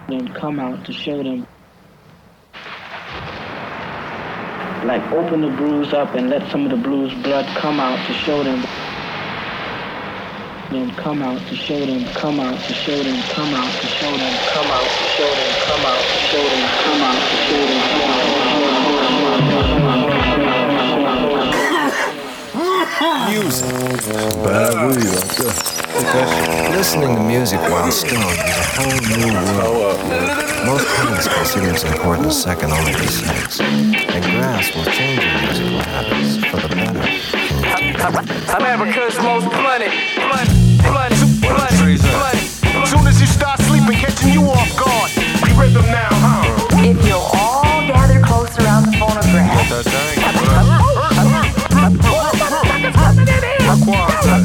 them come out to show them. Like open the bruise up and let some of the bruised blood come out to show them. Then come out to show them, come out to show them, come out to show them, come out to show them, come out to show them, come out to show them, come out Music. Bad weed out there. Listening to music while stoned is a whole new world. Most parents consider it important as second only to sex, and grasp will change your musical habits for the better. America's most bloody. Soon as you start sleeping, catching you off guard. We rhythm now, huh? If you'll all gather close around the phonograph.